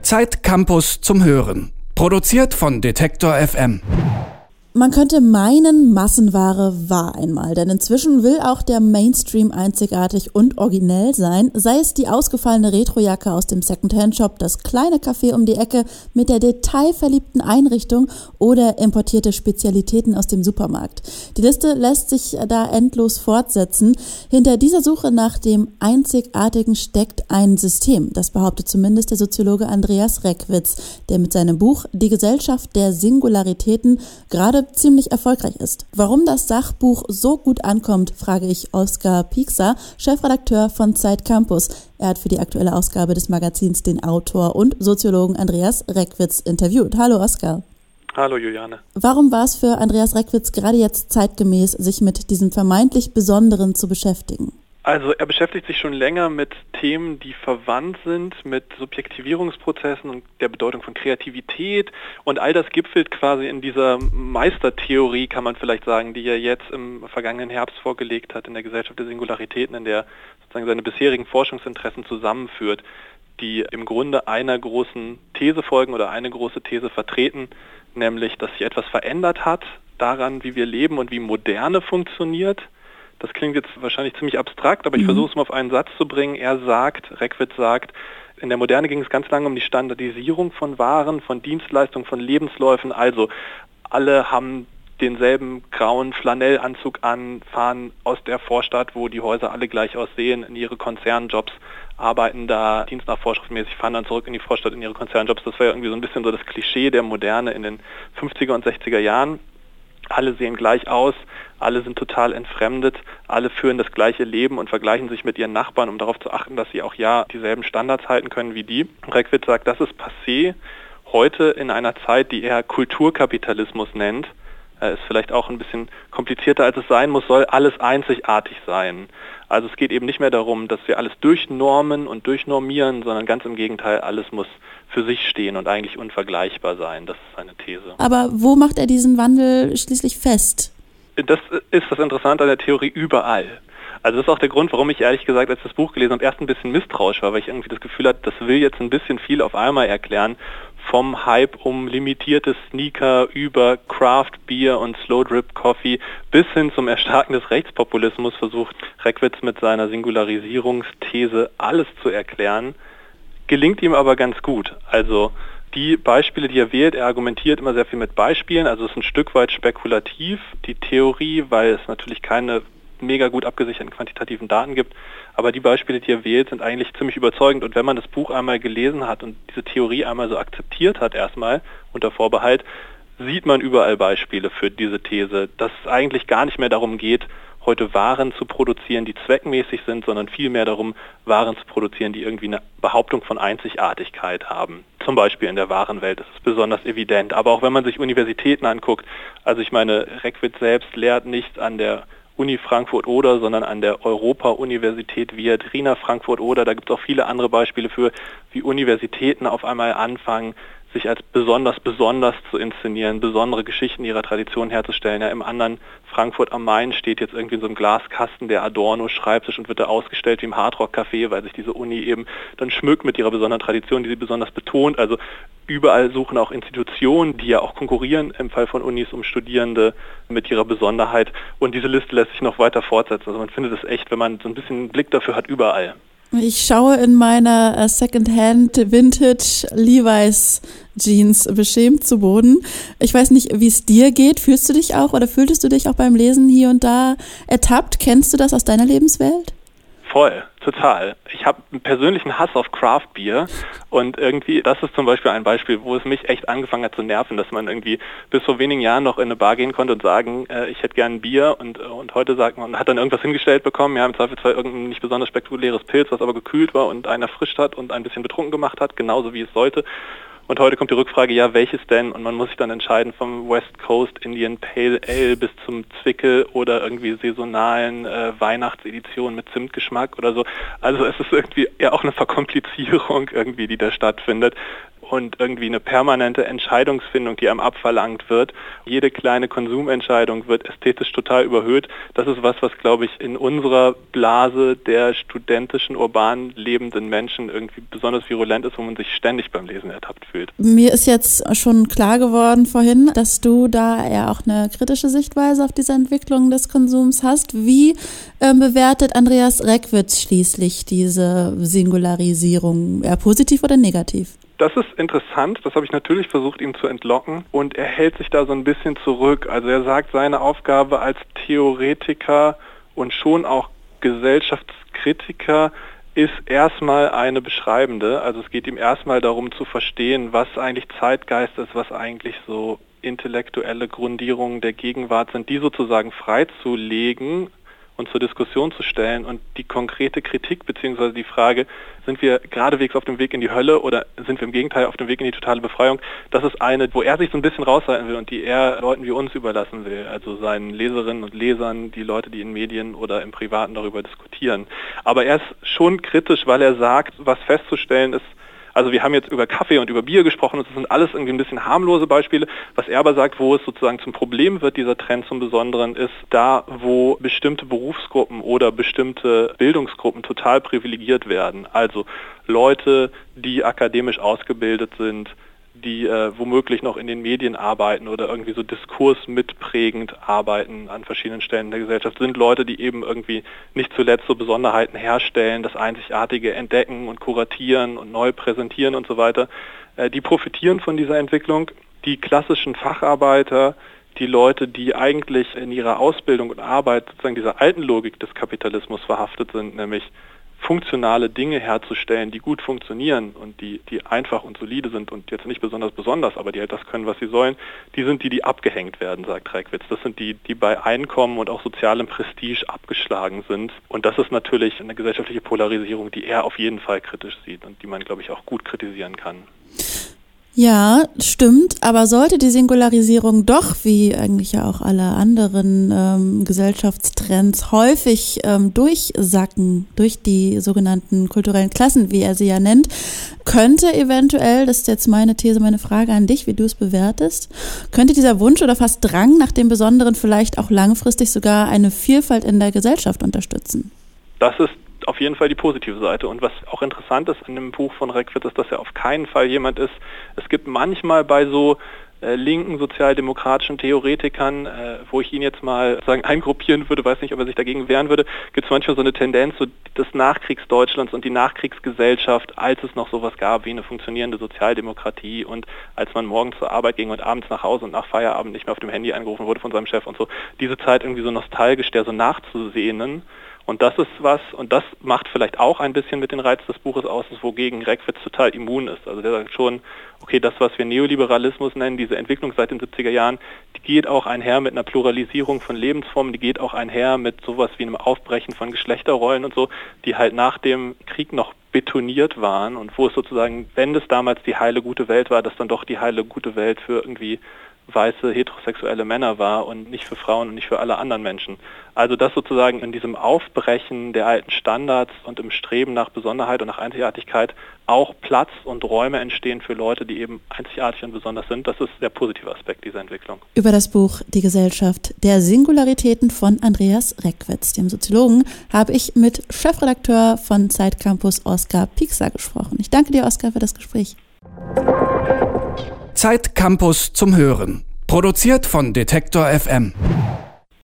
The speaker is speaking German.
Zeit Campus zum Hören. Produziert von Detektor FM. Man könnte meinen, Massenware war einmal, denn inzwischen will auch der Mainstream einzigartig und originell sein, sei es die ausgefallene Retrojacke aus dem Secondhand-Shop, das kleine Café um die Ecke mit der detailverliebten Einrichtung oder importierte Spezialitäten aus dem Supermarkt. Die Liste lässt sich da endlos fortsetzen. Hinter dieser Suche nach dem Einzigartigen steckt ein System, das behauptet zumindest der Soziologe Andreas Reckwitz, der mit seinem Buch Die Gesellschaft der Singularitäten gerade ziemlich erfolgreich ist. Warum das Sachbuch so gut ankommt, frage ich Oskar Piekser, Chefredakteur von Zeit Campus. Er hat für die aktuelle Ausgabe des Magazins den Autor und Soziologen Andreas Reckwitz interviewt. Hallo Oskar. Hallo Juliane. Warum war es für Andreas Reckwitz gerade jetzt zeitgemäß, sich mit diesem vermeintlich Besonderen zu beschäftigen? Also er beschäftigt sich schon länger mit Themen, die verwandt sind mit Subjektivierungsprozessen und der Bedeutung von Kreativität, und all das gipfelt quasi in dieser Meistertheorie, kann man vielleicht sagen, die er jetzt im vergangenen Herbst vorgelegt hat in der Gesellschaft der Singularitäten, in der sozusagen seine bisherigen Forschungsinteressen zusammenführt, die im Grunde einer großen These folgen oder eine große These vertreten, nämlich, dass sich etwas verändert hat daran, wie wir leben und wie Moderne funktioniert. Das klingt jetzt wahrscheinlich ziemlich abstrakt, aber ich versuche es mal auf einen Satz zu bringen. Reckwitz sagt, in der Moderne ging es ganz lange um die Standardisierung von Waren, von Dienstleistungen, von Lebensläufen. Also alle haben denselben grauen Flanellanzug an, fahren aus der Vorstadt, wo die Häuser alle gleich aussehen, in ihre Konzernjobs, arbeiten da dienstnachvorschriftsmäßig, fahren dann zurück in die Vorstadt in ihre Konzernjobs. Das war ja irgendwie so ein bisschen so das Klischee der Moderne in den 50er und 60er Jahren. Alle sehen gleich aus, alle sind total entfremdet, alle führen das gleiche Leben und vergleichen sich mit ihren Nachbarn, um darauf zu achten, dass sie auch dieselben Standards halten können wie die. Reckwitz sagt, das ist passé, heute in einer Zeit, die er Kulturkapitalismus nennt, ist vielleicht auch ein bisschen komplizierter, als es sein muss, soll alles einzigartig sein. Also es geht eben nicht mehr darum, dass wir alles durchnormen und durchnormieren, sondern ganz im Gegenteil, alles muss für sich stehen und eigentlich unvergleichbar sein. Das ist seine These. Aber wo macht er diesen Wandel schließlich fest? Das ist das Interessante an der Theorie überall. Also das ist auch der Grund, warum ich ehrlich gesagt, als ich das Buch gelesen habe, erst ein bisschen misstrauisch war, weil ich irgendwie das Gefühl hatte, das will jetzt ein bisschen viel auf einmal erklären. Vom Hype um limitierte Sneaker über Craft Beer und Slow Drip Coffee bis hin zum Erstarken des Rechtspopulismus versucht Reckwitz mit seiner Singularisierungsthese alles zu erklären. Gelingt ihm aber ganz gut. Also die Beispiele, die er wählt, er argumentiert immer sehr viel mit Beispielen, also es ist ein Stück weit spekulativ, die Theorie, weil es natürlich keine mega gut abgesicherten quantitativen Daten gibt, aber die Beispiele, die er wählt, sind eigentlich ziemlich überzeugend, und wenn man das Buch einmal gelesen hat und diese Theorie einmal so akzeptiert hat erstmal, unter Vorbehalt, sieht man überall Beispiele für diese These, dass es eigentlich gar nicht mehr darum geht, heute Waren zu produzieren, die zweckmäßig sind, sondern vielmehr darum, Waren zu produzieren, die irgendwie eine Behauptung von Einzigartigkeit haben. Zum Beispiel in der Warenwelt, das ist besonders evident. Aber auch wenn man sich Universitäten anguckt, also ich meine, Reckwitz selbst lehrt nicht an der Uni Frankfurt-Oder, sondern an der Europa-Universität Viadrina Frankfurt-Oder. Da gibt es auch viele andere Beispiele für, wie Universitäten auf einmal anfangen, sich als besonders zu inszenieren, besondere Geschichten ihrer Tradition herzustellen. Ja, im anderen Frankfurt am Main steht jetzt irgendwie in so einem Glaskasten der Adorno-Schreibtisch und wird da ausgestellt wie im Hardrock-Café, weil sich diese Uni eben dann schmückt mit ihrer besonderen Tradition, die sie besonders betont. Also überall suchen auch Institutionen, die ja auch konkurrieren im Fall von Unis um Studierende mit ihrer Besonderheit. Und diese Liste lässt sich noch weiter fortsetzen. Also man findet es echt, wenn man so ein bisschen einen Blick dafür hat, überall. Ich schaue in meiner Secondhand Vintage Levi's Jeans beschämt zu Boden. Ich weiß nicht, wie es dir geht. Fühlst du dich auch oder fühltest du dich auch beim Lesen hier und da ertappt? Kennst du das aus deiner Lebenswelt? Voll, total. Ich habe einen persönlichen Hass auf Craft Beer, und irgendwie, das ist zum Beispiel ein Beispiel, wo es mich echt angefangen hat zu nerven, dass man irgendwie bis vor wenigen Jahren noch in eine Bar gehen konnte und sagen, ich hätte gern ein Bier, und heute sagt man, hat dann irgendwas hingestellt bekommen, ja, im Zweifelsfall irgendein nicht besonders spektakuläres Pilz, was aber gekühlt war und einen erfrischt hat und ein bisschen betrunken gemacht hat, genauso wie es sollte. Und heute kommt die Rückfrage, ja, welches denn? Und man muss sich dann entscheiden, vom West Coast Indian Pale Ale bis zum Zwickel oder irgendwie saisonalen Weihnachtsedition mit Zimtgeschmack oder so. Also es ist irgendwie ja auch eine Verkomplizierung irgendwie, die da stattfindet. und irgendwie eine permanente Entscheidungsfindung, die einem abverlangt wird. Jede kleine Konsumentscheidung wird ästhetisch total überhöht. Das ist was glaube ich, in unserer Blase der studentischen, urban lebenden Menschen irgendwie besonders virulent ist, wo man sich ständig beim Lesen ertappt fühlt. Mir ist jetzt schon klar geworden vorhin, dass du da eher auch eine kritische Sichtweise auf diese Entwicklung des Konsums hast. Wie bewertet Andreas Reckwitz schließlich diese Singularisierung? Eher positiv oder negativ? Das ist interessant, das habe ich natürlich versucht, ihm zu entlocken, und er hält sich da so ein bisschen zurück. Also er sagt, seine Aufgabe als Theoretiker und schon auch Gesellschaftskritiker ist erstmal eine beschreibende. Also es geht ihm erstmal darum zu verstehen, was eigentlich Zeitgeist ist, was eigentlich so intellektuelle Grundierungen der Gegenwart sind, die sozusagen freizulegen und zur Diskussion zu stellen, und die konkrete Kritik bzw. die Frage, sind wir geradewegs auf dem Weg in die Hölle oder sind wir im Gegenteil auf dem Weg in die totale Befreiung, das ist eine, wo er sich so ein bisschen raushalten will und die er Leuten wie uns überlassen will, also seinen Leserinnen und Lesern, die Leute, die in Medien oder im Privaten darüber diskutieren. Aber er ist schon kritisch, weil er sagt, was festzustellen ist, also wir haben jetzt über Kaffee und über Bier gesprochen und das sind alles irgendwie ein bisschen harmlose Beispiele. Was er aber sagt, wo es sozusagen zum Problem wird, dieser Trend zum Besonderen, ist da, wo bestimmte Berufsgruppen oder bestimmte Bildungsgruppen total privilegiert werden. Also Leute, die akademisch ausgebildet sind, die womöglich noch in den Medien arbeiten oder irgendwie so diskursmitprägend arbeiten an verschiedenen Stellen der Gesellschaft, sind Leute, die eben irgendwie nicht zuletzt so Besonderheiten herstellen, das Einzigartige entdecken und kuratieren und neu präsentieren und so weiter. Die profitieren von dieser Entwicklung. Die klassischen Facharbeiter, die Leute, die eigentlich in ihrer Ausbildung und Arbeit sozusagen dieser alten Logik des Kapitalismus verhaftet sind, nämlich funktionale Dinge herzustellen, die gut funktionieren und die einfach und solide sind und jetzt nicht besonders, aber die halt das können, was sie sollen, die sind die abgehängt werden, sagt Reckwitz. Das sind die bei Einkommen und auch sozialem Prestige abgeschlagen sind. Und das ist natürlich eine gesellschaftliche Polarisierung, die er auf jeden Fall kritisch sieht und die man, glaube ich, auch gut kritisieren kann. Ja, stimmt, aber sollte die Singularisierung doch, wie eigentlich ja auch alle anderen Gesellschaftstrends, häufig durchsacken durch die sogenannten kulturellen Klassen, wie er sie ja nennt, könnte eventuell, das ist jetzt meine These, meine Frage an dich, wie du es bewertest, könnte dieser Wunsch oder fast Drang nach dem Besonderen vielleicht auch langfristig sogar eine Vielfalt in der Gesellschaft unterstützen? Das ist auf jeden Fall die positive Seite. Und was auch interessant ist an dem Buch von Reckwitz, ist, dass er auf keinen Fall jemand ist. Es gibt manchmal bei so linken sozialdemokratischen Theoretikern, wo ich ihn jetzt mal sagen eingruppieren würde, weiß nicht, ob er sich dagegen wehren würde, gibt es manchmal so eine Tendenz, so des Nachkriegsdeutschlands und die Nachkriegsgesellschaft, als es noch sowas gab wie eine funktionierende Sozialdemokratie und als man morgens zur Arbeit ging und abends nach Hause und nach Feierabend nicht mehr auf dem Handy angerufen wurde von seinem Chef und so, diese Zeit irgendwie so nostalgisch der so nachzusehnen. Und das ist was, und das macht vielleicht auch ein bisschen mit den Reiz des Buches aus, wogegen Reckwitz total immun ist. Also der sagt schon, okay, das, was wir Neoliberalismus nennen, diese Entwicklung seit den 70er Jahren, die geht auch einher mit einer Pluralisierung von Lebensformen, die geht auch einher mit sowas wie einem Aufbrechen von Geschlechterrollen und so, die halt nach dem Krieg noch betoniert waren und wo es sozusagen, wenn das damals die heile gute Welt war, dass dann doch die heile gute Welt für irgendwie weiße heterosexuelle Männer war und nicht für Frauen und nicht für alle anderen Menschen. Also dass sozusagen in diesem Aufbrechen der alten Standards und im Streben nach Besonderheit und nach Einzigartigkeit auch Platz und Räume entstehen für Leute, die eben einzigartig und besonders sind. Das ist der positive Aspekt dieser Entwicklung. Über das Buch Die Gesellschaft der Singularitäten von Andreas Reckwitz, dem Soziologen, habe ich mit Chefredakteur von Zeitcampus Oskar Piekser gesprochen. Ich danke dir, Oskar, für das Gespräch. Zeitcampus zum Hören. Produziert von Detektor FM.